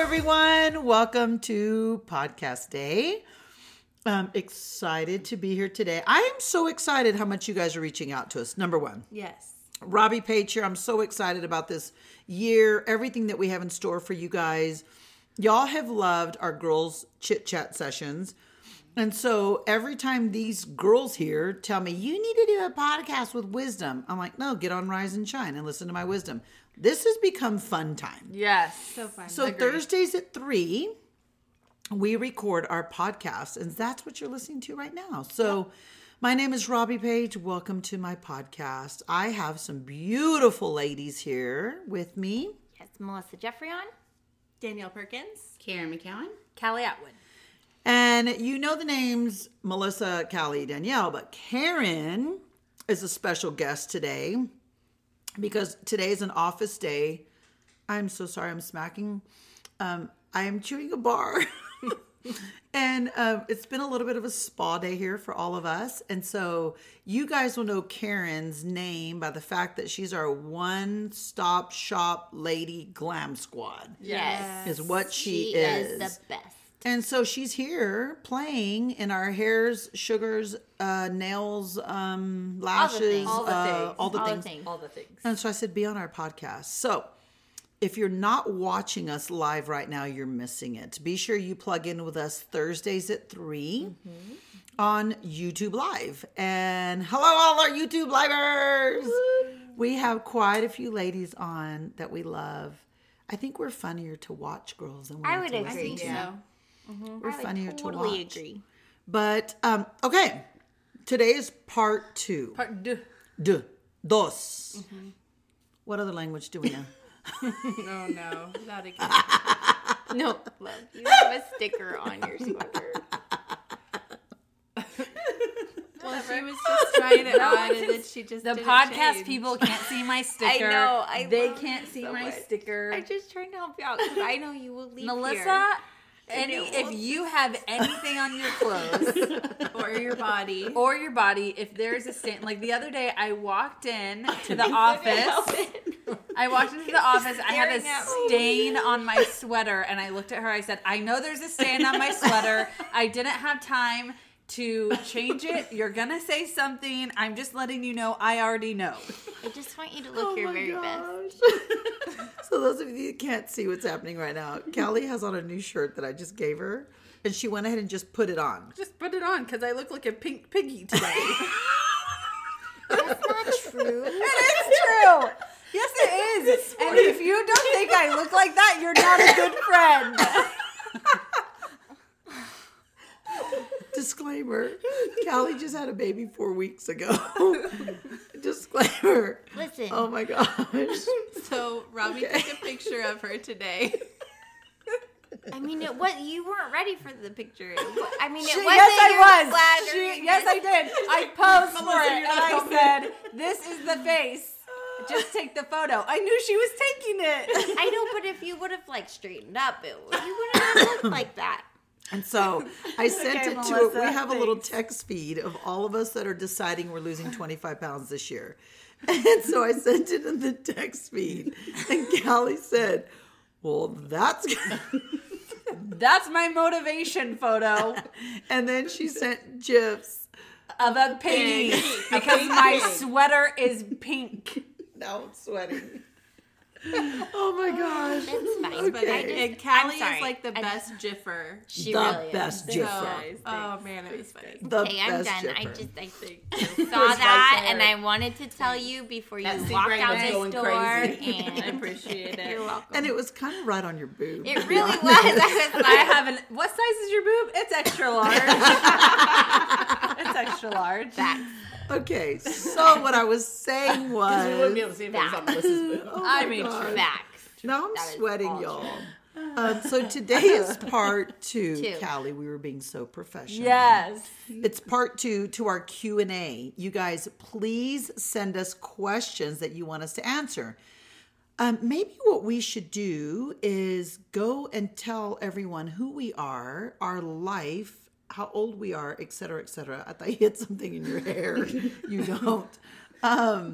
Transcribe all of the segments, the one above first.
everyone. Welcome to Podcast Day. I'm excited to be here today. I am so excited how much you guys are reaching out to us. Number one. Yes. Robbie Page here. I'm so excited about this year, everything that we have in store for you guys. Y'all have loved our girls chit chat sessions. And so every time these girls here tell me, you need to do a podcast with wisdom, I'm like, no, get on Rise and Shine and listen to my wisdom. This has become fun time. Yes. So fun. So Thursdays at 3, we record our podcast, and that's what you're listening to right now. So my name is Robbie Page. Welcome to my podcast. I have some beautiful ladies here with me. Yes, Melissa Jeffrion, Danielle Perkins, Karen McCowan, Callie Atwood. And you know the names Melissa, Callie, Danielle, but Karen is a special guest today because today is an office day. I'm so sorry I'm smacking. I am chewing a bar. And it's been a little bit of a spa day here for all of us. And so you guys will know Karen's name by the fact that she's our one-stop shop lady glam squad. Yes. Is what she is the best. And so she's here playing in our hairs, sugars, nails, lashes, All the things. all the things. And so I said, be on our podcast. So if you're not watching us live right now, you're missing it. Be sure you plug in with us Thursdays at 3 on YouTube Live. And hello, all our YouTube livers. We have quite a few ladies on that we love. I think we're funnier to watch, girls, than we I are would to agree. listen I to. think so. We're funnier to watch. Totally agree. But, okay. Today is part 2. Part deux. Dos. What other language do we know? Oh no, not again. No, love, you have a sticker on your sweater. Well, she was just trying it on, and then she just the didn't podcast change. people can't see my sticker. I know. They love can't it see so my much. sticker. I'm just trying to help you out because I know you will leave Melissa, here. if you have anything on your clothes or your body. or your body, if there's a stain, like the other day, I walked in to the office. I walked into the office. I had a staring at me. stain on my sweater, and I looked at her. I said, "I know there's a stain on my sweater. I didn't have time to change it. You're gonna say something. I'm just letting you know. I already know." I just want you to look your very best. So those of you that can't see what's happening right now, Callie has on a new shirt that I just gave her, and she went ahead and just put it on. Just put it on because I look like a pink piggy today. That's not true. It is true. Yes, it is. And if you don't think I look like that, you're not a good friend. Disclaimer, Callie just had a baby 4 weeks ago. Disclaimer. Listen. Oh my gosh. So Robbie took a picture of her today. I mean, you weren't ready for the picture. I mean, it wasn't Yes, I your was. flattering. Yes, I did. I posed for Melissa, it, you're and not I said, "This is the face. Just take the photo." I knew she was taking it. I know, but if you would have straightened up, you wouldn't have looked like that. And so I sent Okay, it to Melissa, we have a little text feed of all of us that are deciding we're losing 25 pounds this year. And so I sent it in the text feed. And Callie said, well, that's good. That's my motivation photo And then she sent GIFs. of a piggy because my sweater is pink. Now I'm sweating. Oh my gosh. It's fine. But Okay. and Callie sorry. is like the best jiffer. She The really best is. giffer. Oh man, it was funny. The Okay, I'm best done. giffer. I saw that, and I wanted to tell you before you That walked secret out was this going door. crazy. I And appreciate it. you're welcome. And it was kind of right on your boob. It to be really honest. was. I was I like, haven't. What size is your boob? It's extra large. It's extra large. facts. Okay, so what I was saying was... We wouldn't be able to see if it was on Melissa's boob. Oh I my mean, gosh. Facts. Now I'm That is sweating, all y'all. So today is part 2. Two. Callie, we were being so professional. Yes. It's part 2 to our Q&A. You guys, please send us questions that you want us to answer. Maybe what we should do is go and tell everyone who we are, our life, how old we are, et cetera, et cetera. I thought you had something in your hair. You don't.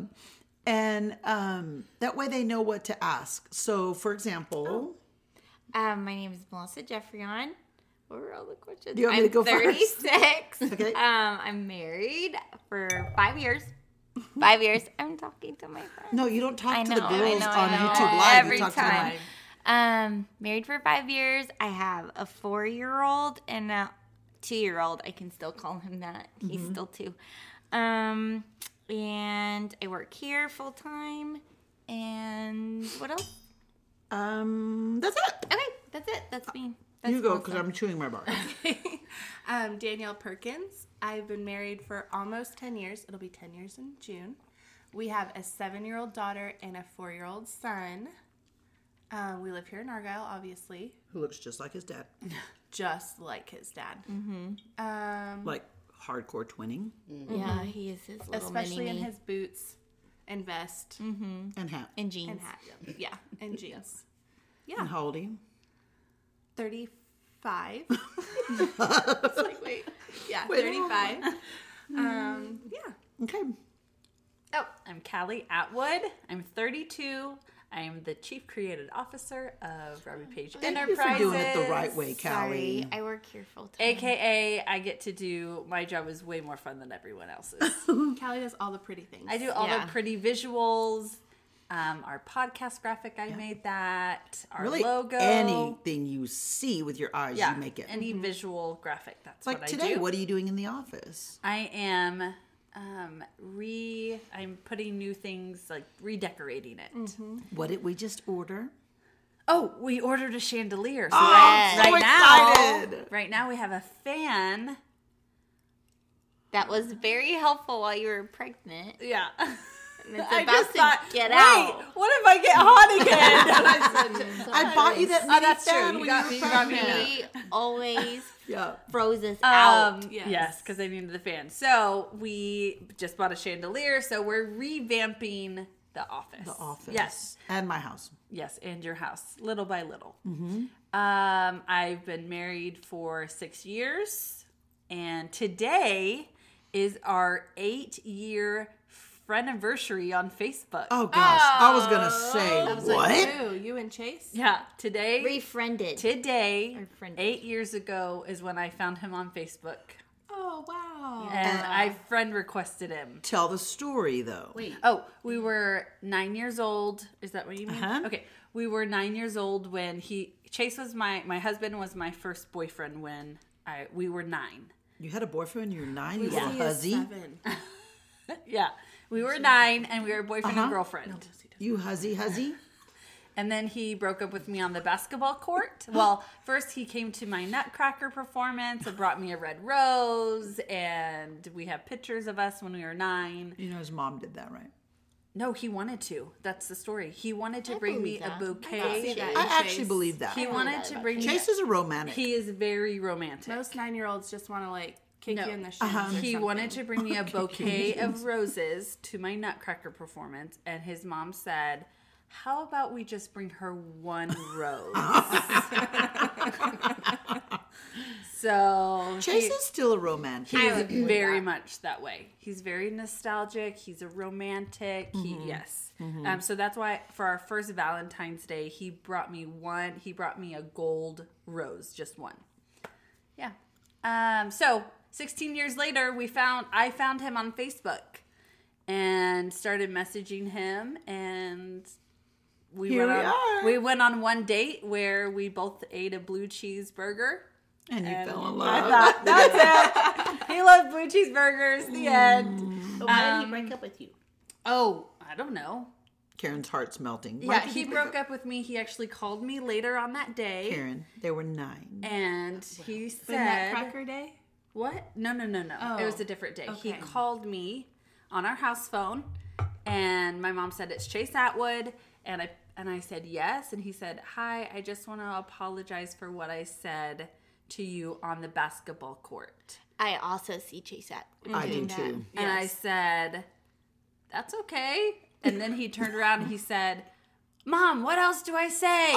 And that way they know what to ask. So, for example... My name is Melissa Jeffrion. What were all the questions? Do you want me to go first? 36. Okay. I'm married for 5 years. 5 years. I'm talking to my friend. No, you don't talk I to know, the girls I on know. YouTube Live. Every you talk time. to them. Married for 5 years. I have a 4-year-old and a 2-year-old. I can still call him that. He's still 2. And I work here full time. And what else? That's it. Okay, that's it. That's me. That's You go, Melissa. because I'm chewing my bar. Danielle Perkins. I've been married for almost 10 years. It'll be 10 years in June. We have a 7-year-old daughter and a 4-year-old son. We live here in Argyle, obviously, Who looks just like his dad. just like his dad. Like hardcore twinning Yeah, he is his little Especially in mini-me. his boots and vest and hat. And jeans. and hat. Yeah, and jeans. And how old are you? 35. It's like, wait. Yeah, Wait, 35. Yeah. Okay. Oh, I'm Callie Atwood. I'm 32. I am the Chief Creative Officer of Robbie Page Thank you Enterprises. for doing it the right way, Sorry, Callie. I work here full time. AKA, I get to do, my job is way more fun than everyone else's. Callie does all the pretty things. I do all Yeah. the pretty visuals. Our podcast graphic, I made that. Our Really, logo. anything you see with your eyes, Yeah, you make it. any visual graphic. That's like what today, I do. what are you doing in the office? I am I'm putting new things, like redecorating it. What did we just order? Oh, we ordered a chandelier. So Yes. so excited. right now we have a fan. That was very helpful while you were pregnant. Yeah. And it's I about just to thought, get wait, out. what if I get hot again? I bought you that Oh, mini that's true. fan You when got you me- were you got me pregnant. He always Yeah. froze us out. Yes, because I needed the fan. So we just bought a chandelier. So we're revamping the office. The office. Yes. And my house. Yes, and your house, little by little. I've been married for 6 years, and today is our 8-year friendiversary on Facebook. Oh gosh, I was gonna say I was what? like, who? You and Chase? Yeah, today, Refriended. today, Or friended. 8 years ago is when I found him on Facebook, Oh, wow. and I friend requested him. Tell the story though. Wait. Oh, we were 9 years old. Is that what you mean? Uh-huh. Okay. We were 9 years old when Chase was my husband was my first boyfriend when we were 9. You had a boyfriend when you were 9, you Lucy little is huzzy. 7. Yeah. We were 9 and we were boyfriend and girlfriend. You huzzy. And then he broke up with me on the basketball court. Well, first he came to my Nutcracker performance and brought me a red rose, and we have pictures of us when we were 9. You know his mom did that, right? No, he wanted to. That's the story. He wanted to bring me believe a that. bouquet. see that. I And actually Chase. believe that. He wanted to bring me. Chase is a romantic. He is very romantic. Most 9-year-olds just want to, like, kick No. you in the shins or He something. wanted to bring me a bouquet of roses to my Nutcracker performance, and his mom said, "How about we just bring her one rose?" So Chase is still a romantic. he's very much that way. He's very nostalgic. He's a romantic. Yes. So that's why for our first Valentine's Day, he brought me a gold rose, just one. Yeah. So 16 years later, I found him on Facebook and started messaging him, and Here we are. we went on one date where we both ate a blue cheeseburger. And you fell in I love. thought, that's it. He loved blue cheeseburgers. The end. But why did he break up with you? Oh, I don't know. Karen's heart's melting. Yeah, he broke up with me. He actually called me later on that day. Karen, they were 9. And he The said, Nutcracker Day? what? No. Oh, It was a different day. He okay. called me on our house phone, and my mom said, "It's Chase Atwood." And I said, "Yes." And he said, "Hi, I just want to apologize for what I said to you on the basketball court." I also see Chase at. I do doing that. too. And I said, "That's okay." And then he turned around and he said, "Mom, what else do I say?"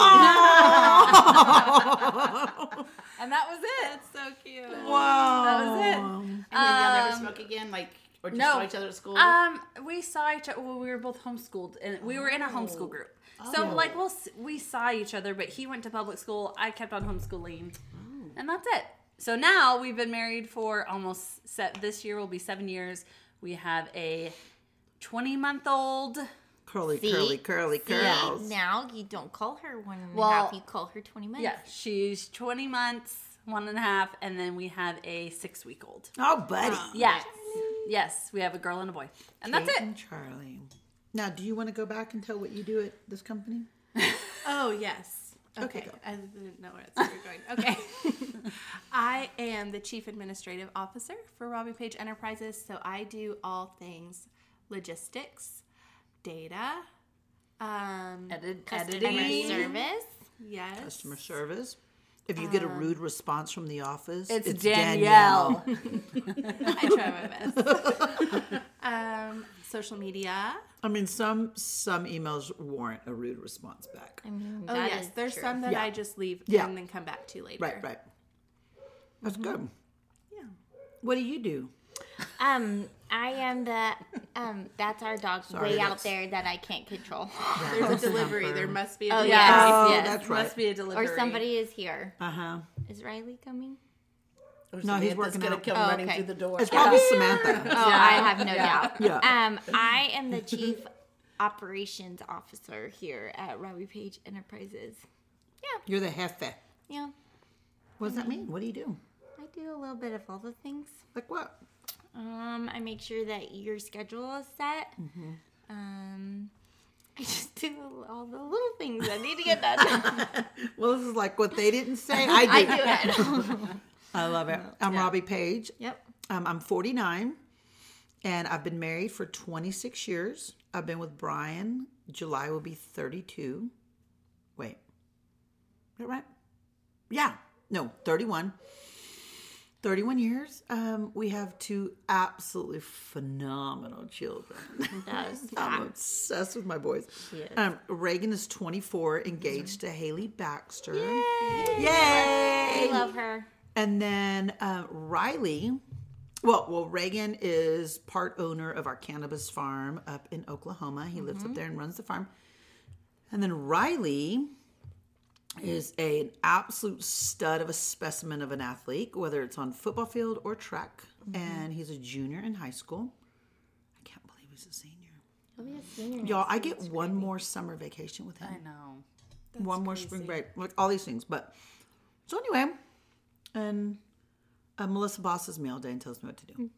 And that was it. That's so cute. Wow. That was it. And then y'all never spoke again? Like, or just no. saw each other at school? We saw each other. Well, we were both homeschooled, and we were in a homeschool group. So like we saw each other, but he went to public school. I kept on homeschooling, and that's it. So now we've been married for this year will be 7 years. We have a 20-month-old. Curly See? curls. Now you don't call her 1.5, Well, you call her 20 months. Yeah, she's 20 months, 1.5, and then we have a 6-week-old. Oh, buddy. Yes, we have a girl and a boy, and Kate that's it. and Charlie. Now, do you want to go back and tell what you do at this company? Oh, yes. Okay, Okay. go. I didn't know where it's going. Okay. I am the Chief Administrative Officer for Robbie Page Enterprises. So I do all things logistics, data, Editing. Customer service. yes. Customer service. If you get a rude response from the office, It's Danielle. I try my best. Social media. I mean, some emails warrant a rude response back. I mean, Oh, that yes. is There's true. some that Yeah. I just leave Yeah. and then come back to later. Right. That's good. Yeah. What do you do? I am the that's our dog Sorry, way that's- out there that I can't control. There's a delivery. There must be a Oh, delivery. yes. Oh, yes. that's right. Must be a delivery. Or somebody is here. Uh-huh. Is Riley coming? Or No, he's Samantha's working gonna out. come Oh, running okay. through the door. It's probably Samantha. Oh, I have no doubt. Yeah. I am the chief operations officer here at Robbie Page Enterprises. You're the jefe. Yeah, What does that mean? What do you do? I do a little bit of all the things. Like what? I make sure that your schedule is set. I just do all the little things that need to get done. Well, this is like what they didn't say. I I do. do it. I love it. I'm Robbie Page. Yep. I'm 49, and I've been married for 26 years. I've been with Brian. July will be 32. Wait. Is that right? Yeah. No, 31. 31 years. We have 2 absolutely phenomenal children. That's I'm obsessed with my boys. Reagan is 24, engaged to Haley Baxter. Yay! I love her. And then Riley, well, Reagan is part owner of our cannabis farm up in Oklahoma. He lives up there and runs the farm. And then Riley is an absolute stud of a specimen of an athlete, whether it's on football field or track. And he's a junior in high school. I can't believe he's a senior. Y'all, I get one more summer vacation with him. I know. One more spring break. Like all these things. But so anyway, and Melissa bosses me all day and tells me what to do.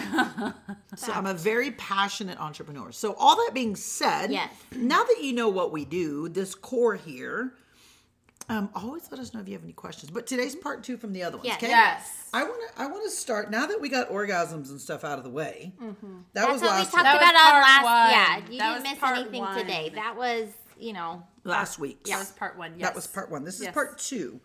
So I'm a very passionate entrepreneur. So all that being said, Yes. now that you know what we do, this core here, always let us know if you have any questions. But today's part 2 from the other ones. Yes. Okay? Yes. I want to start now that we got orgasms and stuff out of the way. That That's was what we last talked That was about on part last. one. Yeah, you That didn't was miss part anything one. today. That was, last week. That was part 1. Yes. That was part 1. This is Yes. part 2.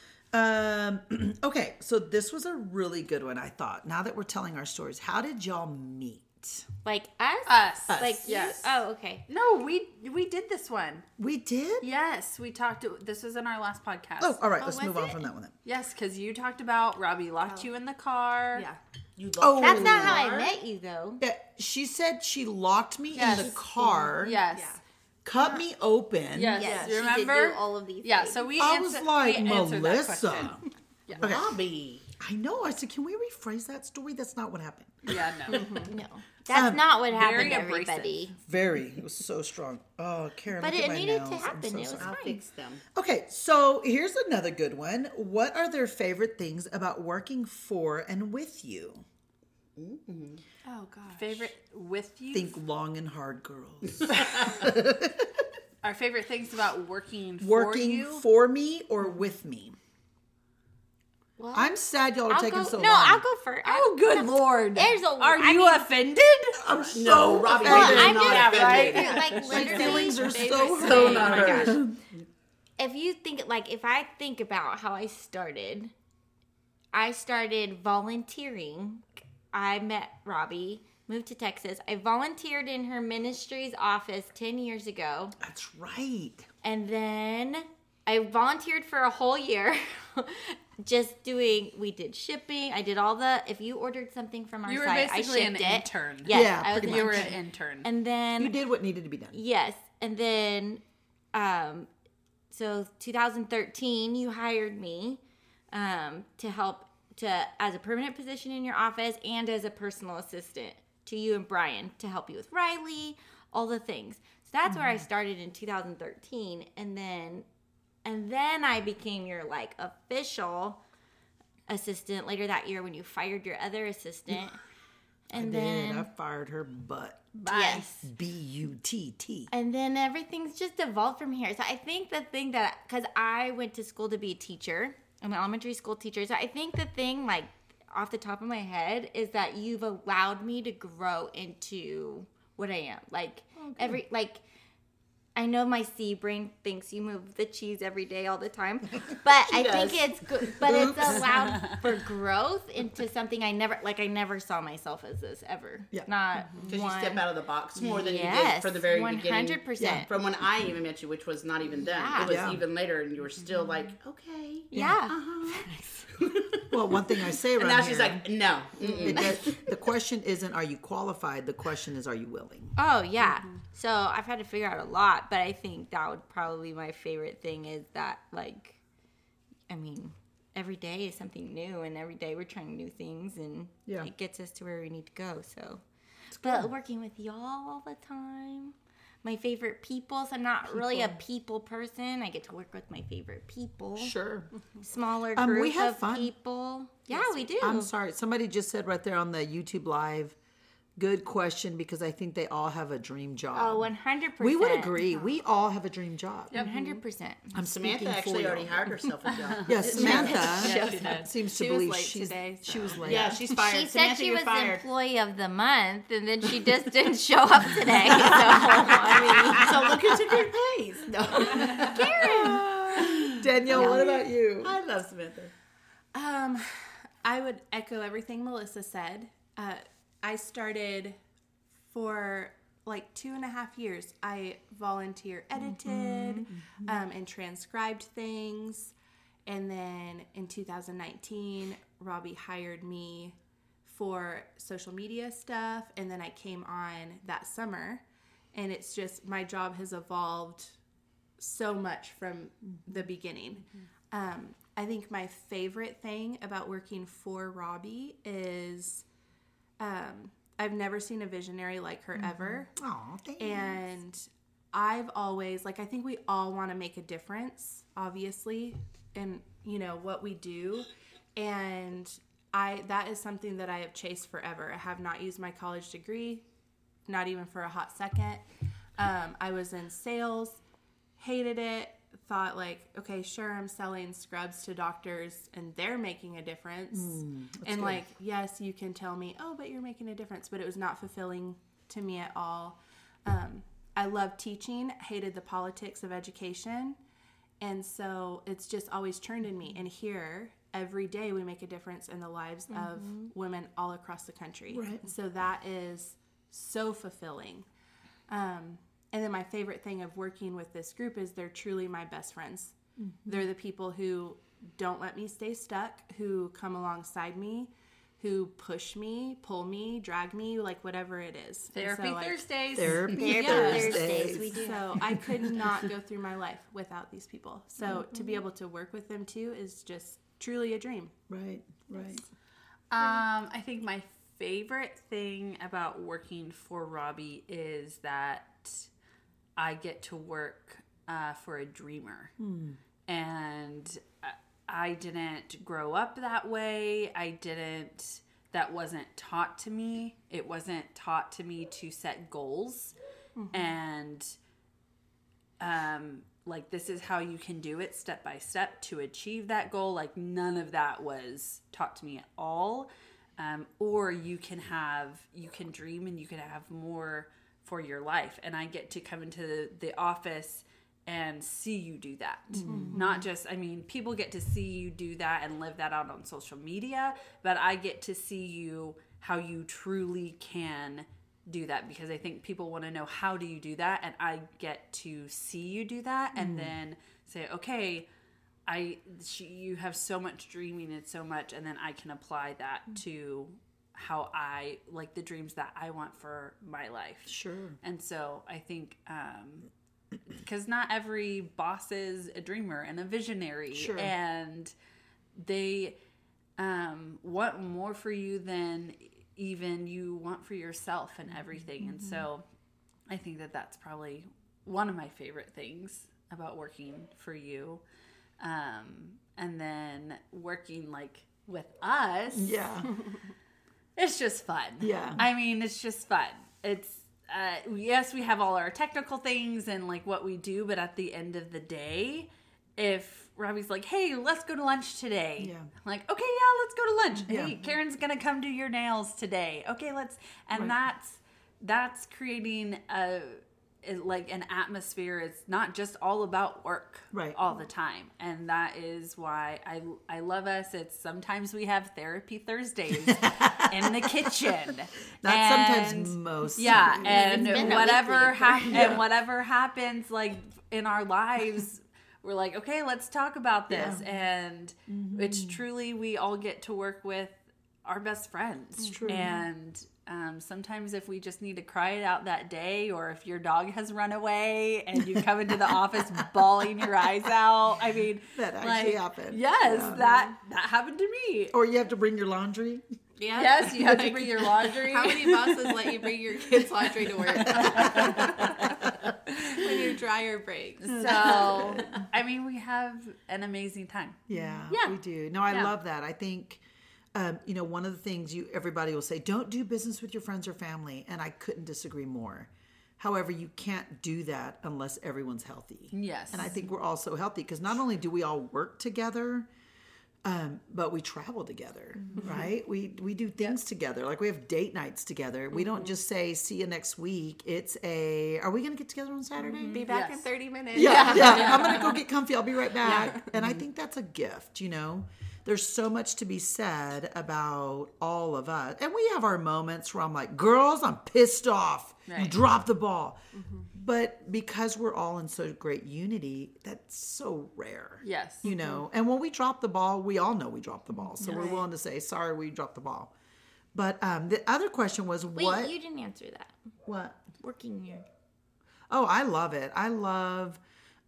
Okay, so this was a really good one, I thought. Now that we're telling our stories, how did y'all meet? like us. Us. Like Yes. you. Oh, okay. No, we did this one. We did? Yes, we talked. This was in our last podcast. Oh, all right. Let's was move on it? from that one then. Yes, because you talked about Robbie locked you in the car. Yeah. You Oh, That's not how I met you, though. Yeah, she said she locked me Yes. in the car, Yes. Yeah. cut me open. Yes. Yes, You she remember? did do all of these. Yeah. things. So we. I answered, was like, we answered that Melissa. question. Robbie. I know. I said, can we rephrase that story? That's not what happened. Yeah. No. no, that's not what happened, very abrasive. everybody. Very. It was so strong. Oh, Karen, But look it at my needed nails. to I'm happen. so It was sorry. I'll fine. fix them. Okay, so here's another good one. What are their favorite things about working for and with you? Oh gosh. Favorite with you. Think long and hard girls. Our favorite things about working for Working you. for me or with me? Well, I'm sad y'all are I'll taking go. so No, long. I'll go first. Oh, good lord! There's a- Are I you mean- offended? I'm so No, Robbie, offended. you're I'm not just offended. thinking, like My literally, feelings are so favorite hurt. thing. Oh my gosh. if you think like if I think about how I started volunteering. I met Robbie, moved to Texas. I volunteered in her ministry's office 10 years ago. That's right. And then I volunteered for a whole year. We did shipping. I did all if you ordered something from our You were site, I basically shipped an it. intern. Yes, Yeah, I was pretty an You were intern. an intern. And then You did what needed to be done. yes, and then So 2013, you hired me to help as a permanent position in your office and as a personal assistant to you and Brian to help you with Riley, all the things. So that's where I started in 2013, and then I became your like official assistant later that year when you fired your other assistant. And I fired her butt. Yes. B-U-T-T. And then everything's just evolved from here. So I think the thing that, because I went to school to be a teacher, I'm an elementary school teacher. So I think the thing, like, off the top of my head is that you've allowed me to grow into what I am. Like, I know my C brain thinks you move the cheese every day all the time, but I think it's good. But it's allowed for growth into something I never saw myself as this ever. Yeah. Not Because you one. step out of the box more than you did Yes, for the very beginning. 100%. From when I even met you, which was not even then. Yeah. It was Yeah. even later, and you were still like, okay. Yeah. Well, one thing I say right And now here, she's like, no. the question isn't are you qualified? The question is are you willing? Oh, yeah. So I've had to figure out a lot, but I think that would probably be my favorite thing is that, like, I mean, every day is something new, and every day we're trying new things, and Yeah. it gets us to where we need to go. So, but working with y'all all the time, my favorite people. So I'm not really a people person. I get to work with my favorite people. Sure. Smaller we group have of fun. people. Yeah, we do. I'm sorry. Somebody just said right there on the YouTube live, good question, because I think they all have a dream job. Oh, 100%. We would agree. We all have a dream job. 100%. I'm Samantha speaking for actually you. already hired herself a job. Yes, Samantha Yeah, she did. seems to She was believe late she's today, she was so- late. Yeah, she's fired. She said Samantha, she you're was fired. employee of the month, and then she just didn't show up today. So, I So look who's in good place. No. Danielle, what about you? I love Samantha. I would echo everything Melissa said. I started for like 2.5 years. I volunteer edited and transcribed things. And then in 2019, Robbie hired me for social media stuff. And then I came on that summer. And it's just, my job has evolved so much from the beginning. I think my favorite thing about working for Robbie is I've never seen a visionary like her ever. Oh, thank And I've always, like, I think we all want to make a difference, obviously, in, you know, what we do. And that is something that I have chased forever. I have not used my college degree, not even for a hot second. I was in sales, hated it, thought like, okay, sure, I'm selling scrubs to doctors and they're making a difference. And like, yes, you can tell me, oh, but you're making a difference, but it was not fulfilling to me at all. I love teaching, hated the politics of education. And so it's just always churned in me. And here, every day we make a difference in the lives of women all across the country. Right. So that is so fulfilling. And then my favorite thing of working with this group is they're truly my best friends. They're the people who don't let me stay stuck, who come alongside me, who push me, pull me, drag me, like whatever it is. And Therapy so, like, Thursdays. Therapy Thursdays, Thursdays. we do. so I could not go through my life without these people. So to be able to work with them too is just truly a dream. Right, right. I think my favorite thing about working for Robbie is that I get to work for a dreamer. And I didn't grow up that way. That wasn't taught to me. It wasn't taught to me to set goals. And like, this is how you can do it step by step to achieve that goal. Like, none of that was taught to me at all. Or you can dream and you can have more for your life. And I get to come into the office and see you do that. Not just, I mean, people get to see you do that and live that out on social media, but I get to see you, how you truly can do that, because I think people want to know, how do you do that? And I get to see you do that and then say, okay, you have so much dreaming and so much, and then I can apply that to how I like the dreams that I want for my life. Sure. And so I think because not every boss is a dreamer and a visionary, Sure. and they want more for you than even you want for yourself and everything. And so I think that that's probably one of my favorite things about working for you. And then working like with us, Yeah. it's just fun. Yeah. I mean, it's just fun. It's, yes, we have all our technical things and like what we do, but at the end of the day, if Robbie's like, hey, let's go to lunch today. Yeah. I'm like, okay, yeah, let's go to lunch. Yeah. Hey, Karen's going to come do your nails today. Okay, let's, and that's creating like an atmosphere. It's not just all about work all the time. And that is why I love us. It's sometimes we have therapy Thursdays in the kitchen. Sometimes most. Yeah, and been a whatever weekly and whatever happens like in our lives, we're like, okay, let's talk about this. And it's truly, we all get to work with our best friends. It's true. And sometimes if we just need to cry it out that day, or if your dog has run away and you come into the office bawling your eyes out, I mean, That actually happened. Yes, Yeah. that happened to me. Or you have to bring your laundry. Yeah. Yes, you have to bring your laundry. How many bosses let you bring your kids' laundry to work when your dryer breaks? So, I mean, we have an amazing time. Yeah, Yeah. we do. No, I Yeah. love that. I think, one of the things everybody will say, don't do business with your friends or family. And I couldn't disagree more. However, you can't do that unless everyone's healthy. Yes. And I think we're all so healthy because not only do we all work together, but we travel together, right? We do things together. Like we have date nights together. We don't just say, see you next week. It's are we going to get together on Saturday? Be back in Yes. 30 minutes. Yeah. I'm going to go get comfy. I'll be right back. And I think that's a gift, There's so much to be said about all of us. And we have our moments where I'm like, girls, I'm pissed off. You Right. dropped the ball. But because we're all in so great unity, that's so rare. Yes. And when we drop the ball, we all know we dropped the ball. So we're willing to say, sorry, we dropped the ball. But the other question was, Wait, you didn't answer that. What? Working here. Oh, I love it. I love,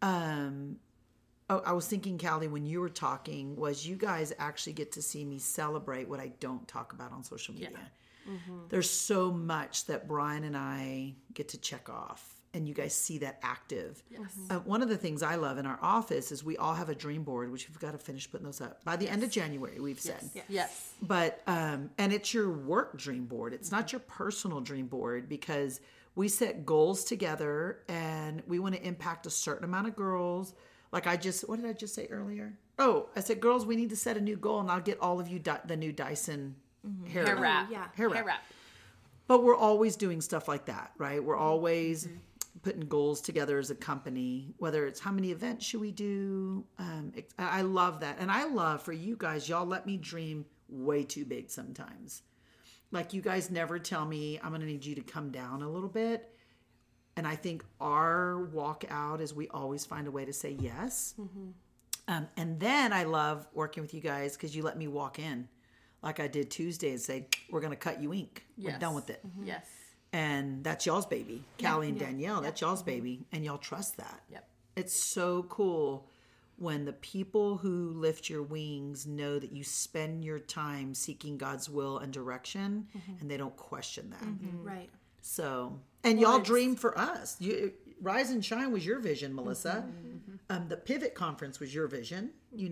I was thinking, Callie, when you were talking, was you guys actually get to see me celebrate what I don't talk about on social media. There's so much that Brian and I get to check off, and you guys see that active. Yes. One of the things I love in our office is we all have a dream board, which we've got to finish putting those up by the end of January, we've said. Yes. But, and it's your work dream board. It's not your personal dream board because we set goals together and we want to impact a certain amount of girls. Like what did I just say earlier? Oh, I said, girls, we need to set a new goal and I'll get all of you the new Dyson hair wrap. Yeah. Hair wrap. But we're always doing stuff like that, right? We're always putting goals together as a company, whether it's how many events should we do. I love that. And I love for you guys, y'all let me dream way too big sometimes. Like you guys never tell me, I'm going to need you to come down a little bit. And I think our walk out is we always find a way to say yes. And then I love working with you guys because you let me walk in like I did Tuesday and say, we're going to cut you ink. We're Yes. done with it. Yes. And that's y'all's baby. Callie and Danielle, that's y'all's baby. And y'all trust that. Yep. It's so cool when the people who lift your wings know that you spend your time seeking God's will and direction and they don't question that. Right. So, and y'all dream for us. Rise and Shine was your vision, Melissa. The Pivot Conference was your vision,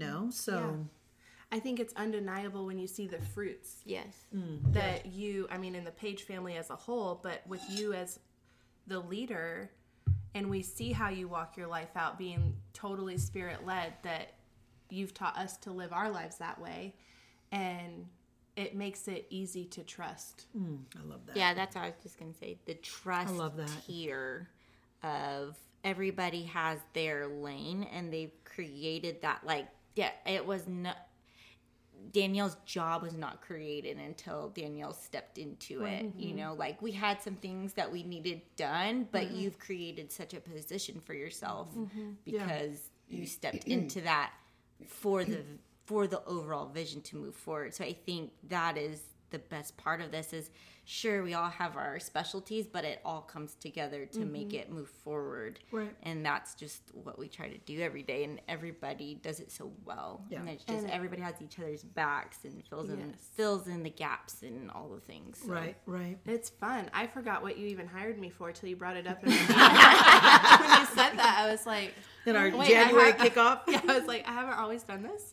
so. I think it's undeniable when you see the fruits Yes. that in the Page family as a whole, but with you as the leader, and we see how you walk your life out being totally spirit-led, that you've taught us to live our lives that way, and it makes it easy to trust. I love that. Yeah, that's what I was just going to say. The trust love that. tier of everybody has their lane and they've created that. It was not, Danielle's job was not created until Danielle stepped into it. We had some things that we needed done, but you've created such a position for yourself because you stepped into that for the overall vision to move forward. So I think that is the best part of this is sure, we all have our specialties, but it all comes together to make it move forward. Right. And that's just what we try to do every day, and everybody does it so well. Yeah. And it's just everybody has each other's backs and fills in the gaps and all the things. So. Right. It's fun. I forgot what you even hired me for till you brought it up. In the meeting. When you said that, I was like, In our wait, January kickoff. yeah, I was like, I haven't always done this.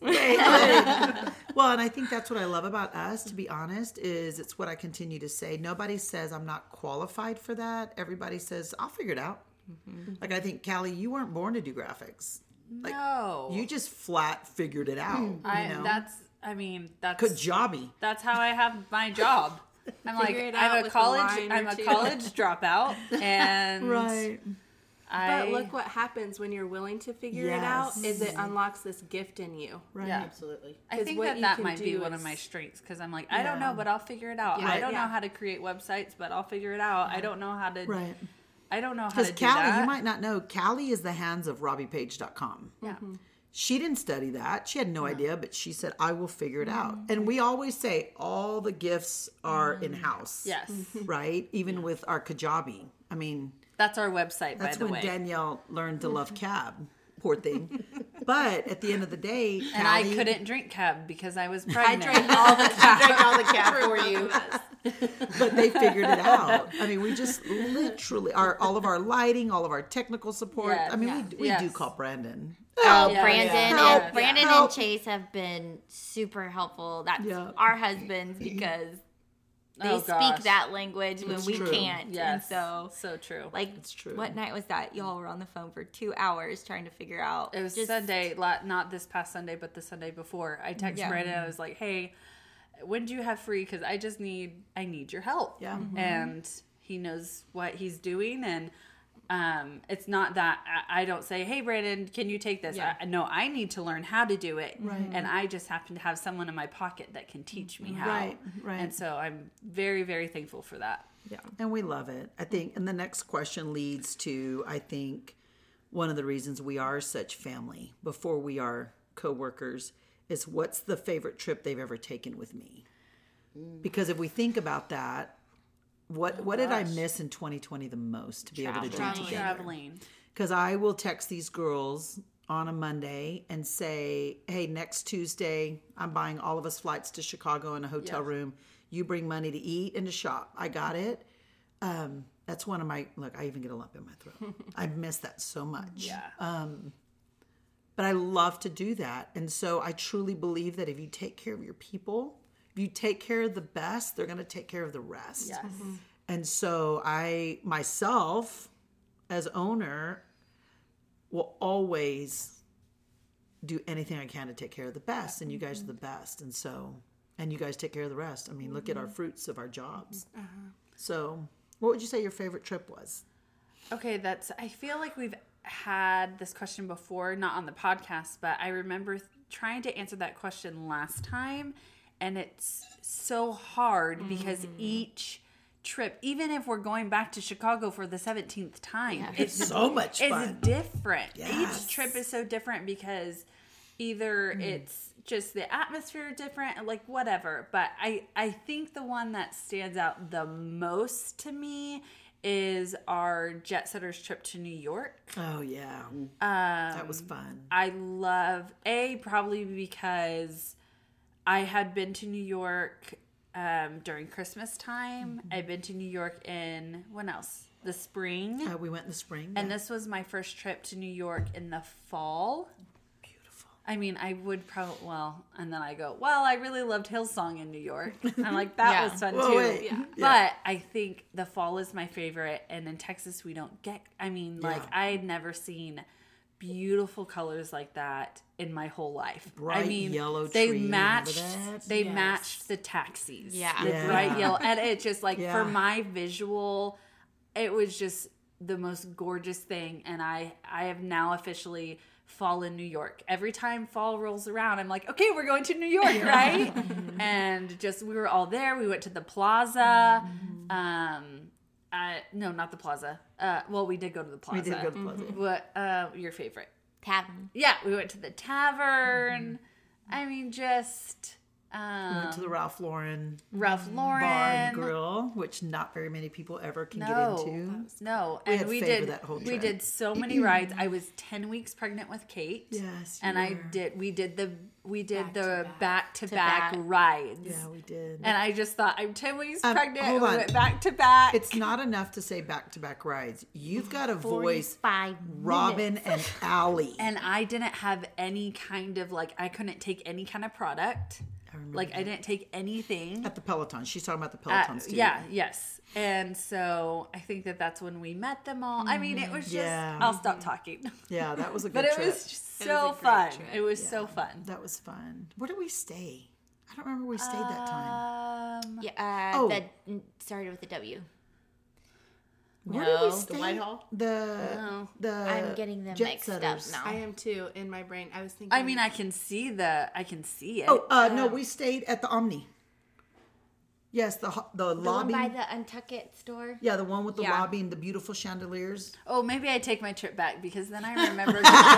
Well, and I think that's what I love about us, to be honest, is it's what I continue to say. Nobody says I'm not qualified for that. Everybody says, I'll figure it out. Like, I think, Callie, you weren't born to do graphics. Like, No. you just flat figured it out. You know? That's Kajabi. that's how I have my job. I'm like, Figure it out I'm a with a college line or I'm a two. college dropout, and But look what happens when you're willing to figure it out, Yes. is it unlocks this gift in you. Right. Yeah. Absolutely. I 'Cause think what that you that can might be do one of is- my strengths, because I'm like, I don't know, but I'll figure it out. Yeah. I don't Yeah. know how to create websites, but I'll figure it out. I don't know how to. Right. I don't know how to Because do Callie, that. you might not know, Callie is the hands of RobbiePage.com. Yeah. She didn't study that. She had no idea, but she said, I will figure it out. And we always say all the gifts are in-house. Yes. Right? Even with our Kajabi. I mean, That's our website, by that's the when way. Danielle learned to love cab. Poor thing. But at the end of the day, And I Callie- couldn't drink cab because I was I pregnant. drank all the cab for you. but they figured it out. I mean, we just literally all of our lighting, all of our technical support. Yes. I mean, Yeah. we do Yes. call Brandon. Oh, Yeah. Brandon, Help. and Brandon Help. and Chase have been super helpful. That's Yeah. our husbands, because they Oh, gosh. speak that language when It's we true. can't. Yes. And so true. like, It's true. what night was that? Y'all were on the phone for 2 hours trying to figure out. It was Sunday, not this past Sunday, but the Sunday before. I texted Yeah. Brandon. I was like, "Hey, when do you have free? Because I need your help." Yeah. Mhm. And he knows what he's doing, and it's not that I don't say, "Hey, Brandon, can you take this?" Yeah. No, I need to learn how to do it, Right. and I just happen to have someone in my pocket that can teach me how. Right. And so I'm very, very thankful for that. Yeah, and we love it. I think, and the next question leads to, I think, one of the reasons we are such family before we are co-workers is, what's the favorite trip they've ever taken with me? Because if we think about that, what did I miss in 2020 the most to be able to do Traveling. together? Traveling. Because I will text these girls on a Monday and say, hey, next Tuesday, I'm buying all of us flights to Chicago in a hotel room. You bring money to eat and to shop. I got it. That's one of my, look, I even get a lump in my throat. I miss that so much. Yeah. But I love to do that. And so I truly believe that if you take care of your people, if you take care of the best, they're going to take care of the rest. Yes. And so I, myself, as owner, will always do anything I can to take care of the best. And you guys are the best. And so, and you guys take care of the rest. I mean, look at our fruits of our jobs. So what would you say your favorite trip was? Okay, I feel like we've had this question before, not on the podcast, but I remember trying to answer that question last time, and it's so hard because each trip, even if we're going back to Chicago for the 17th time, It's so much it's fun. different. Yes. Each trip is so different because either it's just the atmosphere different, like whatever. But I think the one that stands out the most to me is our Jet Setters trip to New York. Oh, yeah. That was fun. I love, probably because I had been to New York during Christmas time. I've been to New York in, when else? The spring. We went in the spring. And this was my first trip to New York in the fall. Beautiful. I mean, I would probably, and then I go, I really loved Hillsong in New York. I'm like, that was fun Whoa, too. wait. Yeah. But I think the fall is my favorite. And in Texas, we don't get, like, Yeah. I had never seen beautiful colors like that in my whole life. Bright I mean, yellow they tree, remember matched, that? they Yes. matched the taxis. Yeah. The Yeah. bright yellow. And it just, like, Yeah. for my visual, it was just the most gorgeous thing. And I have now officially fall in New York. Every time fall rolls around, I'm like, okay, we're going to New York, right? And just, we were all there. We went to the plaza. No, not the plaza. We did go to the plaza. We did go to the plaza. What, your favorite? Tavern. Yeah, we went to the tavern. I mean, just, We went to the Ralph Lauren Ralph Lauren Bar and Grill, which not very many people ever can get into. No, We and had we favor did that whole we trip. did so many rides. I was 10 weeks pregnant with Kate. Yes, and you were. we did the Back-to-back. back-to-back back. rides. Yeah, we did. And I just thought, I'm 10 weeks pregnant. hold and we on. went back to back. It's not enough to say back-to-back rides. You've got to voice 45 Robin and Allie. And I didn't have any kind of I couldn't take any kind of product. I didn't take anything. At the Peloton. She's talking about the Pelotons too. Yeah, yes. And so I think that's when we met them all. I mean, it was just, Yeah. I'll stop talking. Yeah, that was a good But it trip. was just It so was a great fun. trip. It was so fun. That was fun. Where did we stay? I don't remember where we stayed that time. Yeah, Oh. that started with a W. Where did we No. stay? The Whitehall? The I'm getting them Jet mixed Setters. up I now. am too in my brain. I was thinking. I mean, I can see it. Oh, no, we stayed at the Omni. Yes, the The one lobby. by the Untuckit store. Yeah, the one with the Yeah. lobby and the beautiful chandeliers. Oh, maybe I take my trip back because then I remember.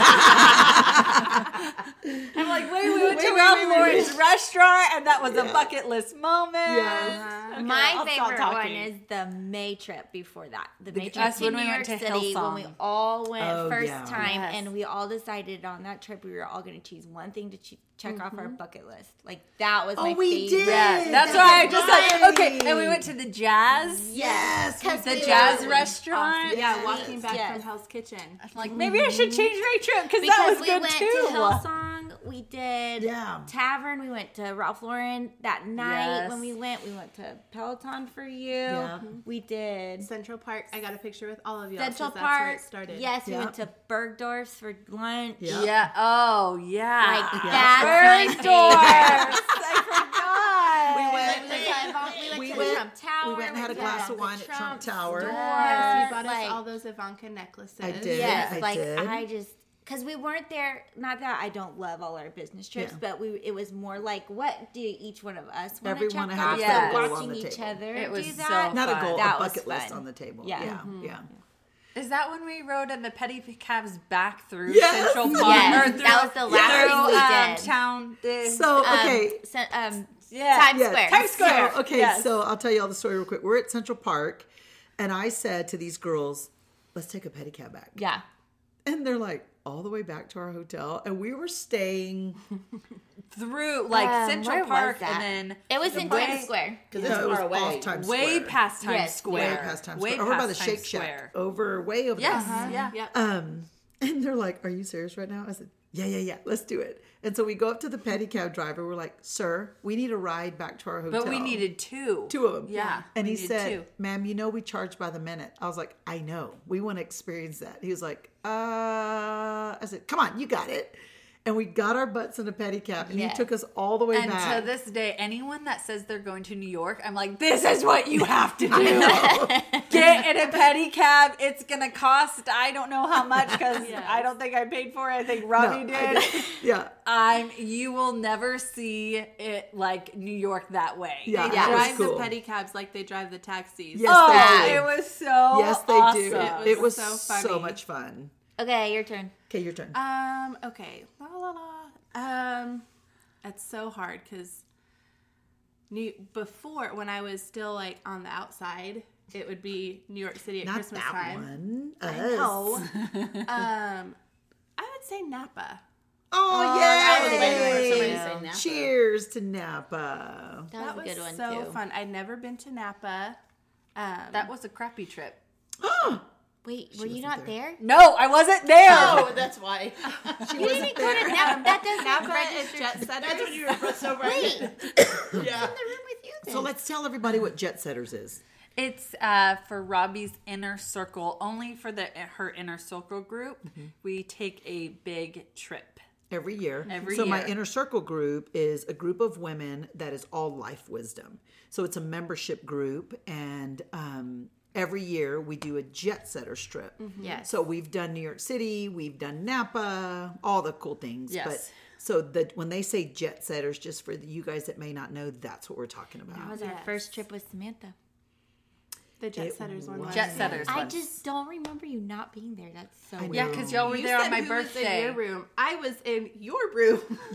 I'm like, wait, we went to Ralph Lauren's restaurant and that was a bucket list moment. Yes. Okay, My I'll stop favorite one talking. is the May trip before that. The May trip that's to when New we York went to City when we Hillsong. all went Oh, first yeah. time, Yes. and we all decided on that trip we were all going to choose one thing to check off our bucket list. Like that was my we favorite. did. Yeah, that's That's why I just right. like, okay. And we went to the Jazz. Yes. Because The we jazz were- restaurant. Yeah, walking back Yes. from Hell's Kitchen. I'm like, maybe I should change my trip because that was Because we good went too. to Hillsong, we did Yeah. Tavern, we went to Ralph Lauren that night. Yes. When we went to Peloton for you. Yeah. We did Central Park. I got a picture with all of y'all. Central 'cause that's where Park. it started. Yes, we Yeah. went to Bergdorf's for lunch. Yeah. Yeah. Oh, yeah. Like Yeah. that's my Bergdorf's. favorite. I forgot. We We went- went to Trump Tower. we went and had a we glass went of to wine at Trump Tower. store. Yes, you bought Like, us all those Ivanka necklaces. I did. Yes, I like did. I just because we weren't there. Not that I don't love all our business trips, Yeah. but it was more like what do each one of us want Everyone to check had off? to put a So goal on watching the each table. other It was do so that. Not a fun. goal, That a was bucket list fun. on the table. Yeah. Yeah. Is that when we rode in the pedicabs back through Yes. Central Park? Yes, or through, that was the last through, thing we did. Town. So, okay. Yeah. Times Yeah, Square. Times Square. So, okay, Yes. so I'll tell you all the story real quick. We're at Central Park, and I said to these girls, let's take a pedicab back. Yeah. And they're like, all the way back to our hotel. And we were staying. through where Central was Park that? and then It was in Times Square. Because No, it's it was far away. off Times way Square. past Times Yes, Square. Way past Times Way Square. Over by the past Shake Times Shack. Square. Way over Yes. there. Yeah. Yep. And they're like, are you serious right now? I said, yeah, let's do it. And so we go up to the pedicab driver. We're like, sir, we need a ride back to our hotel. But we needed two. two of them. Yeah. And we he needed said, two. ma'am, you know we charge by the minute. I was like, I know. We want to experience that. He was like, I said, come on, you got it. And we got our butts in a pedicab, and Yeah. he took us all the way And back. to this day, anyone that says they're going to New York, I'm like, this is what you have to do. Get in a pedicab. It's going to cost, I don't know how much, because I don't think I paid for it. I think Robbie No, did. I did. Yeah. You will never see it like New York that way. Yeah. They That was drive cool. the pedicabs like they drive the taxis. Yes, Oh, they do. it was so Yes, they awesome. do. It was so so funny. much fun. Okay, your turn. Okay, your turn. Okay. La la la. It's so hard because before when I was still like on the outside, it would be New York City at Not Christmas that time. one. I Us. know. I would say Napa. Oh, I was waiting for somebody yay! to say Napa. Cheers to Napa. That was a good one so too. fun. I'd never been to Napa. That was a crappy trip. Wait, were you not there? No, I wasn't there. Oh, that's why. You didn't go to Napa. That doesn't Napa is register. Jet Setters. That's when you were so right. Wait, Yeah. in the room with you then. So let's tell everybody what Jet Setters is. It's for Robbie's inner circle, only for her inner circle group. We take a big trip. Every year. Every so my year. inner circle group is a group of women that is all life wisdom. So it's a membership group, and every year we do a jet setter trip. Yes. So we've done New York City, we've done Napa, all the cool things. Yes. But so when they say jet setters, just for you guys that may not know, that's what we're talking That about. was our Yes. first trip with Samantha. The Jet It Setters one. was. was. Jet Setters. I ones. just don't remember you not being there. That's so I weird. Yeah, because y'all were You there said on my who was in birthday. your room. I was in your room. Yeah.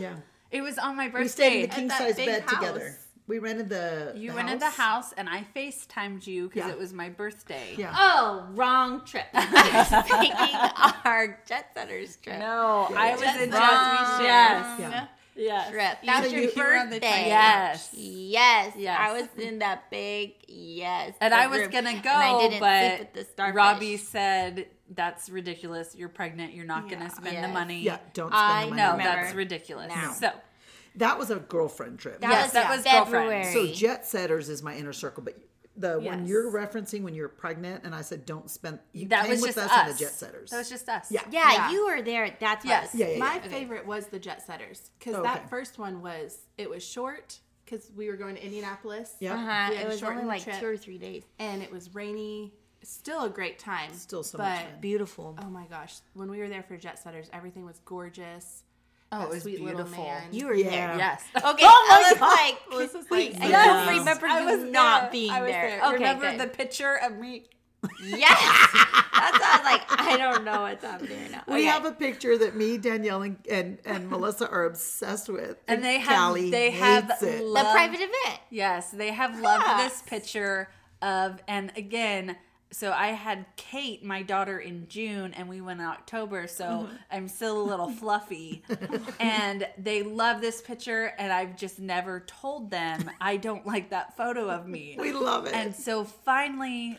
It was on my birthday. We stayed in the At king that size big bed house. together. We rented the You the rented the house, and I FaceTimed you because Yeah. it was my birthday. Yeah. Oh, wrong trip. I was thinking our Jet Setters trip. No, I was in Wrong Yes. Yes. trip. That was So your you were on the birthday. Yes. Yes. Yes. I was in that big And the I was room. gonna go, And I didn't sleep but with the starfish. Robbie said, "That's ridiculous. You're pregnant. You're not gonna spend the Yes. money." Yeah, don't spend I the money. No, on that. remember. that's ridiculous. No. So That was a girlfriend trip. Yes, that was girlfriend. February. So Jet Setters is my inner circle, but the one Yes. you're referencing when you're pregnant, and I said don't spend. You that came was with just us us. on the Jet Setters. That was just us. Yeah. Yeah, you were there. That's Yes. us. Yeah, yeah, My yeah. favorite was the Jet Setters because Oh, that okay. first one was short because we were going to Indianapolis. Yeah. Uh-huh. We had It to was shorten only the like trip. 2 or 3 days. and it was rainy. Still a great time. Still so but, much fun. Beautiful. Oh my gosh! When we were there for Jet Setters, everything was gorgeous. Oh, That it was sweet beautiful. little man. You were Yeah. there. Yes. Okay, Oh my I was God. like, Melissa's wait, like, I yes. don't remember I you was not there. being I was there. there. Okay, Remember good. the picture of me? Yes. That's why I was like, I don't know what's happening right now. We have a picture that me, Danielle, and Melissa are obsessed with, And they Callie have hates it. the loved- private event. Yes, they have loved Yes. this picture of, and again, so I had Kate, my daughter, in June, and we went in October, so I'm still a little fluffy. And they love this picture, and I've just never told them I don't like that photo of me. We love it. And so finally,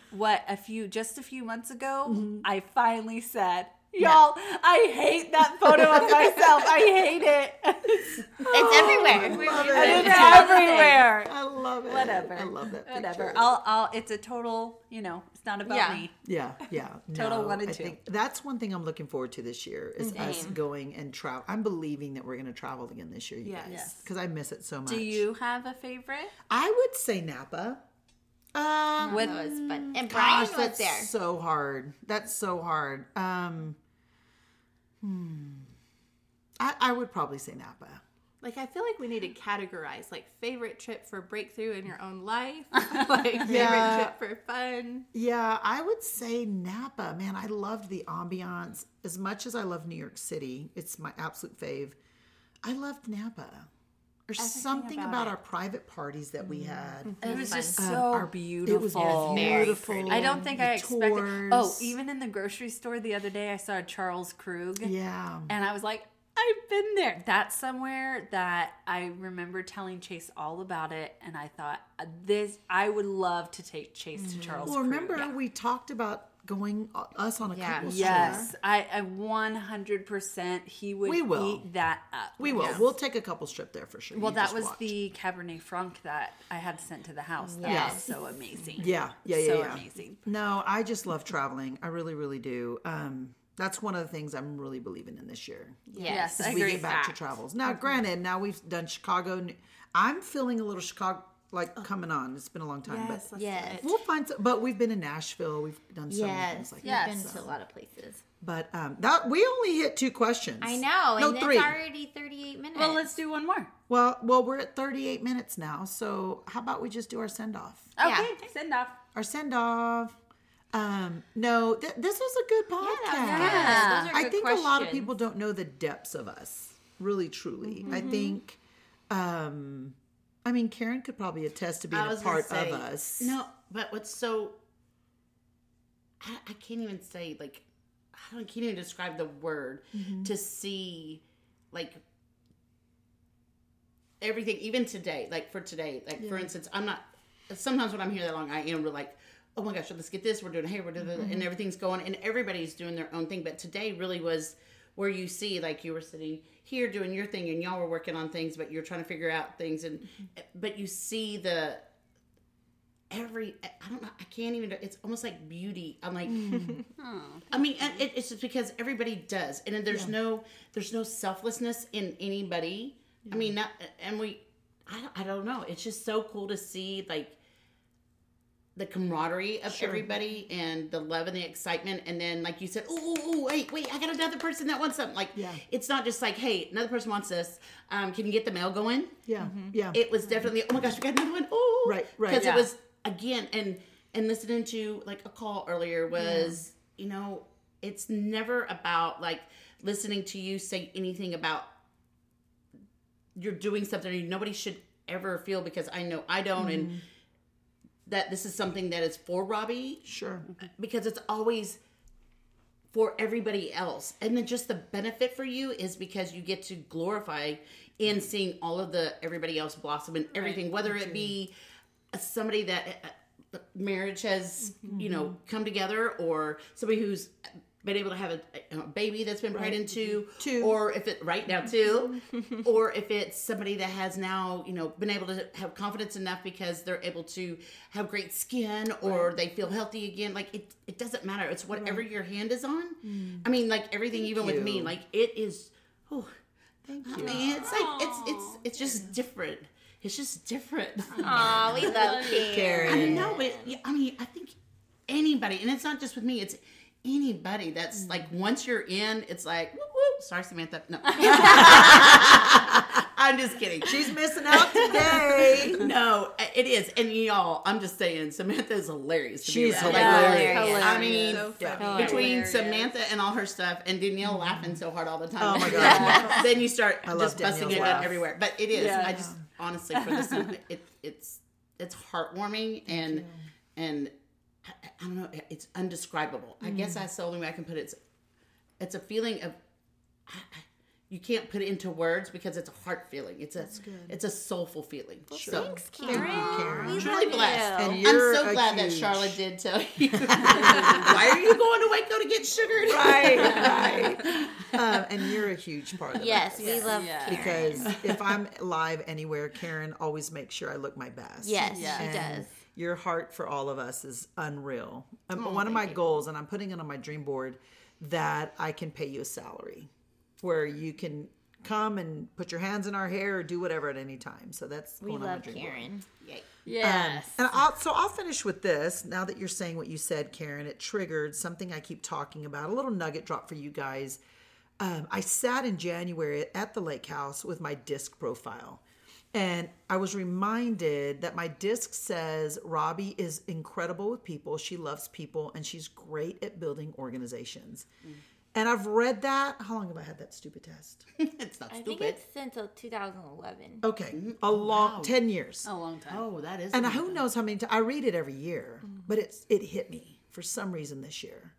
just a few months ago, Mm-hmm. I finally said, y'all, I hate that photo of myself. I hate it. It's everywhere. love it. It's It's all the same. everywhere. I love it. Whatever. I love that picture. Whatever. I'll. It's a total. It's not about Yeah. me. Yeah, yeah. Total No, 1 and I 2. think that's one thing I'm looking forward to this year is us going and travel. I'm believing that we're going to travel again this year, you Yes. guys, Yes. because I miss it so much. Do you have a favorite? I would say Napa. That With was fun. And Brian Gosh, was that's there. so hard. That's so hard. I would probably say Napa. Like, I feel like we need to categorize, like, favorite trip for breakthrough in your own life, like, favorite Yeah. trip for fun. Yeah, I would say Napa. Man, I loved the ambiance as much as I love New York City. It's my absolute fave. I loved Napa. There's something about about it. our private parties that we had. It was just Um, so our- beautiful. It was very beautiful. pretty. I don't think I The expected. tours. Oh, even in the grocery store the other day, I saw Charles Krug, Yeah. and I was like, I've been there. That's somewhere that I remember telling Chase all about it, and I thought I would love to take Chase to Charles. Well, Krug. remember we talked about going us on a Yeah. couple Yes, I 100% he would We will. eat that up. We will. Yes. We'll take a couple strip there for sure. Well, You that just was watch. the Cabernet Franc that I had sent to the house. That Yes. was so amazing. Yeah. So yeah. amazing. No, I just love traveling. I really, really do. That's one of the things I'm really believing in this year. Yes, As I we agree. get back to travels. Now, granted, now we've done Chicago. I'm feeling a little Chicago coming on. It's been a long time, Yes, but let's Yes. do it. we'll find. But we've been in Nashville. We've done so many Yes. things like We've that. been Yes. to a lot of places. But that we only hit 2 questions. I know. No, And 3. it's already 38 minutes. Well, let's do one more. Well, we're at 38 minutes now. So how about we just do our send off? Okay, send off. Our send off. No, this was a good podcast. Yeah. Those are I good think a lot of questions. people don't know the depths of us, really, truly. I think, I mean, Karen could probably attest to being I a was gonna part say, of us. No, but what's so I can't even say like I can't even describe the word to see like everything even today like for today like for instance I'm not sometimes when I'm here that long I am like oh my gosh let's get this we're doing hey we're doing and everything's going and everybody's doing their own thing but today really was where you see like you were sitting here doing your thing and y'all were working on things but you're trying to figure out things and but you see the I don't know. I can't even. It's almost like beauty. I'm like, I mean, it's just because everybody does, and there's no selflessness in anybody. I mean, I don't know. It's just so cool to see like the camaraderie of everybody and the love and the excitement. And then, like you said, oh, wait, I got another person that wants something. Like, it's not just like, hey, another person wants this. Can you get the mail going? Yeah, yeah. It was definitely, oh my gosh, we got another one. Oh, Right. Because Yeah. it was again, and listening to like a call earlier was, you know, it's never about like listening to you say anything about you're doing something nobody should ever feel, because I know I don't, and that this is something that is for Robbie. Sure. Because it's always for everybody else. And then just the benefit for you is because you get to glorify in seeing all of everybody else blossom and everything, whether it be somebody that marriage has, come together, or somebody who's been able to have a baby that's been prayed into, or if it right now too, or if it's somebody that has now, been able to have confidence enough because they're able to have great skin, or they feel healthy again. Like it doesn't matter. It's whatever your hand is on. I mean, like everything, even with me, like it is. Oh, thank you. I mean, it's like it's just different. It's just different. Aw, we love Karen. I know, but I mean, I think anybody, and it's not just with me. It's anybody that's like, once you're in, it's like, whoop, whoop. Sorry, Samantha. No. I'm just kidding. She's missing out today. No, it is. And y'all, I'm just saying, Samantha is hilarious. She's hilarious. I mean, So between hilarious. Samantha and all her stuff, and Danielle laughing so hard all the time. Oh my God. Then you start love just busting Danielle's it out laugh. everywhere. But it is. Yeah. I just, honestly, for this, it's heartwarming and I don't know, it's undescribable. I guess that's the only way I can put it. It's a feeling of, you can't put it into words because it's a heart feeling. It's a soulful feeling. So, Thanks, Karen. Karen. We truly love blessed. you. And I'm you're so a glad that huge- Charlotte did tell you. Why are you going to Waco to get sugared? Right. And you're a huge part of Yes, it. we love Yeah. Karen. Because if I'm live anywhere, Karen always makes sure I look my best. Yes, Yeah. she And does. your heart for all of us is unreal. One of my goals, and I'm putting it on my dream board, that I can pay you a salary where you can come and put your hands in our hair or do whatever at any time. So that's We going on my love dream board. Karen. Yay. Yes. And I'll finish with this. Now that you're saying what you said, Karen, it triggered something I keep talking about. A little nugget drop for you guys. I sat in January at the lake house with my disc profile. And I was reminded that my disc says Robbie is incredible with people. She loves people, and she's great at building organizations. And I've read that. How long have I had that stupid test? It's not I stupid. think it's since 2011. Okay, a long 10 years. A long time. Oh, that is. And who knows how many times I read it every year, but it hit me for some reason this year.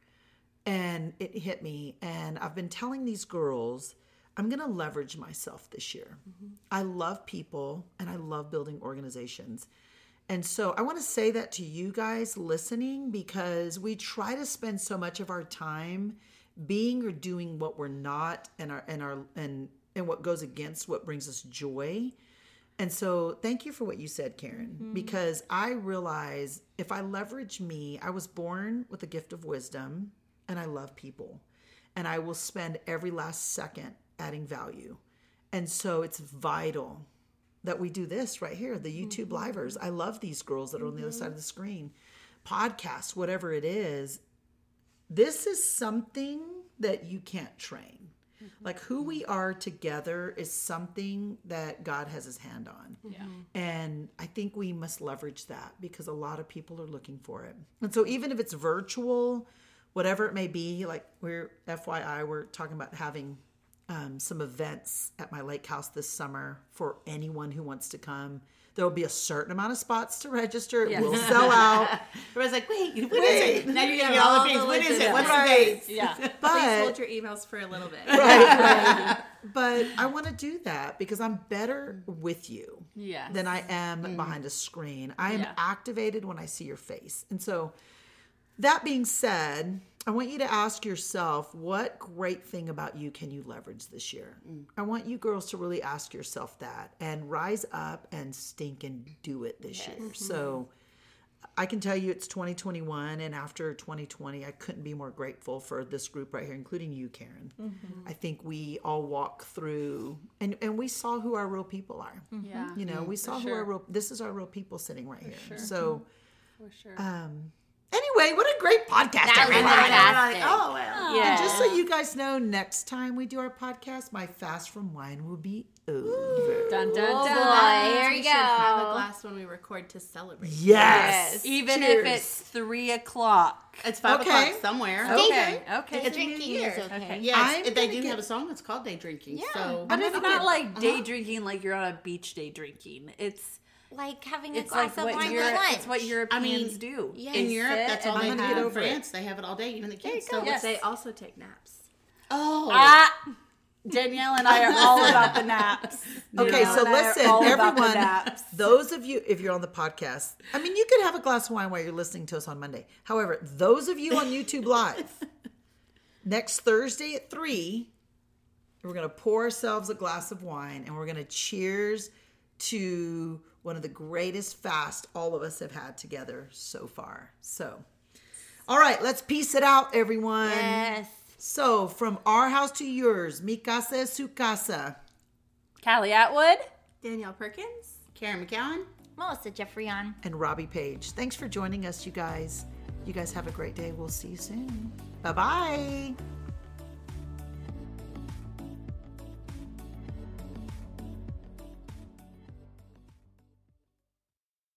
And it hit me, and I've been telling these girls, I'm going to leverage myself this year. I love people, and I love building organizations. And so I want to say that to you guys listening, because we try to spend so much of our time being or doing what we're not, and what goes against what brings us joy. And so thank you for what you said, Karen, because I realize if I leverage me, I was born with a gift of wisdom, and I love people, and I will spend every last second adding value. And so it's vital that we do this right here, the YouTube livers. I love these girls that are on the other side of the screen. Podcasts, whatever it is. This is something that you can't train. Like who we are together is something that God has his hand on. Yeah. And I think we must leverage that because a lot of people are looking for it. And so even if it's virtual, whatever it may be, like we're talking about having some events at my lake house this summer for anyone who wants to come. There will be a certain amount of spots to register. It will sell out. Everybody's like, wait, what is it? Now you're getting all the things. What is it? What's the date? Yeah. Please But hold your emails for a little bit. right. But I want to do that because I'm better with you Yes. than I am behind a screen. I am Yeah. activated when I see your face. And so that being said, I want you to ask yourself, what great thing about you can you leverage this year? I want you girls to really ask yourself that and rise up and stink and do it this year. So I can tell you it's 2021, and after 2020, I couldn't be more grateful for this group right here, including you, Karen. I think we all walk through, and we saw who our real people are. Yeah. You know, we saw who sure. our real, this is our real people sitting right here. sure. So For sure. anyway, what a great podcast, That was everybody. fantastic. Oh, well. And just so you guys know, next time we do our podcast, my fast from wine will be over. Dun, dun, Oh dun. boy, here we we should have a go. glass when we record to celebrate. Yes. Even Cheers. if it's 3:00. It's 5 Okay. o'clock somewhere. Okay. Day It's drinking New Year's. is okay. Yes, I'm they gonna do get- have a song. It's called Day Drinking. Yeah. So But it's not like Uh-huh. day drinking like you're on a beach day drinking. It's Like having a it's glass like of what wine Europe, for lunch. it's what Europeans do. Yeah. in They Europe, sit that's all and they I'm do. gonna get In over it. France, they have it all day. Even the kids. go. So Yes. They also take naps. Oh. Danielle and I are all about the naps. Okay, Danielle so and I are listen, all about the everyone, naps. those of you, if you're on the podcast, I mean, you could have a glass of wine while you're listening to us on Monday. However, those of you on YouTube Live, next Thursday at 3, we're going to pour ourselves a glass of wine and we're going to cheers to one of the greatest fasts all of us have had together so far. So, all right, let's piece it out, everyone. Yes. So, from our house to yours, mi casa es su casa. Callie Atwood. Danielle Perkins. Karen McCowan. Melissa Jeffrey on. And Robbie Page. Thanks for joining us, you guys. You guys have a great day. We'll see you soon. Bye-bye.